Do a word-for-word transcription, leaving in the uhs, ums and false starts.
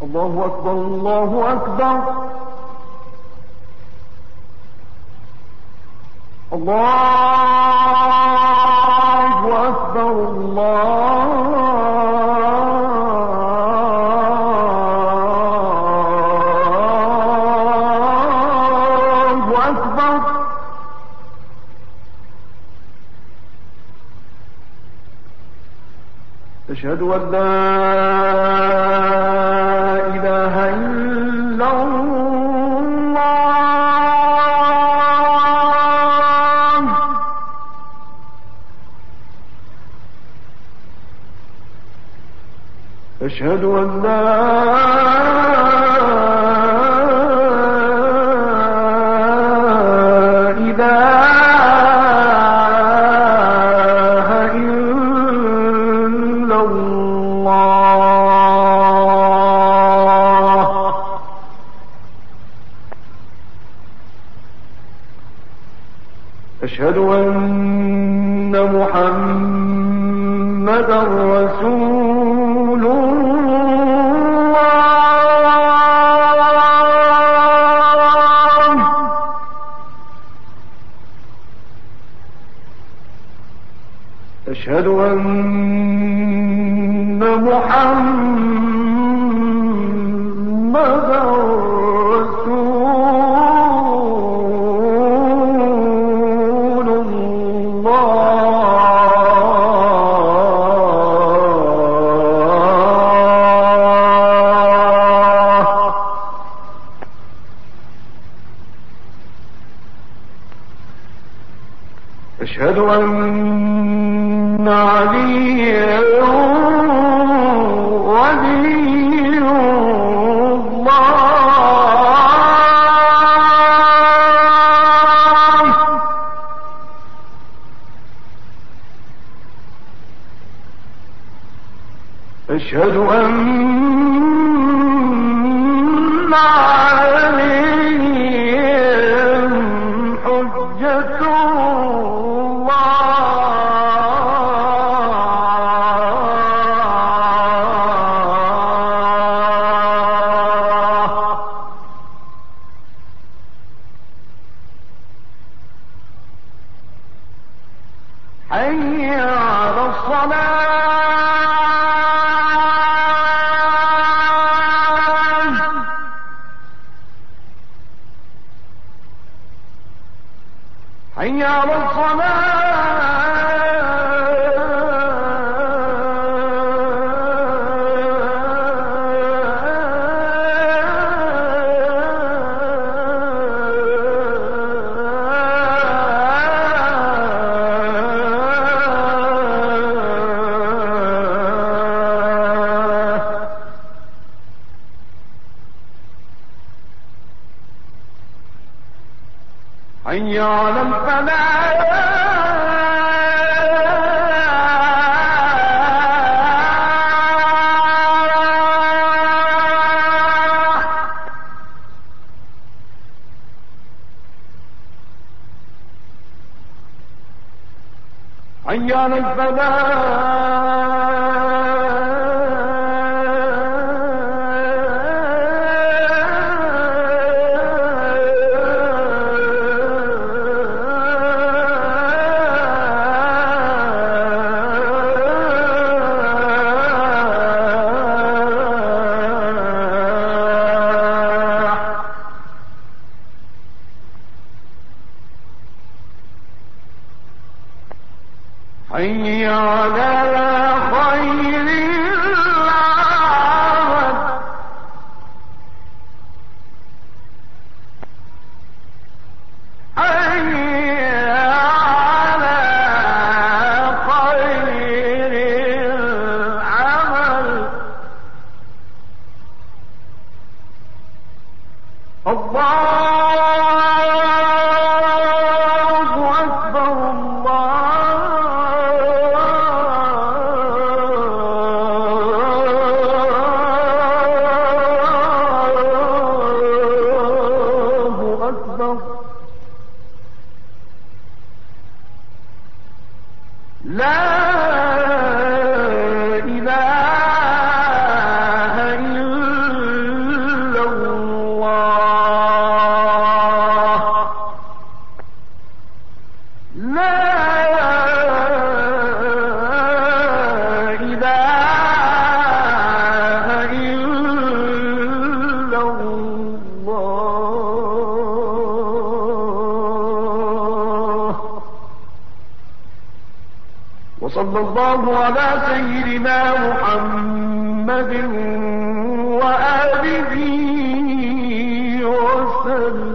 الله أكبر الله أكبر الله أكبر الله أكبر. أشهد أن لا إله إلا الله. أشهد أن لا أشهد أن محمدا رسول الله. أشهد أن محمدا أشهد أن عليا ولي الله. أشهد أن عليهم حجة حي على الصلاة. حي على حي على الفلاح. حي على الفلاح. حي على خير العمل. حي على خير العمل. الله أكبر الله وصلى الله على سيدنا محمد وآله وسلم.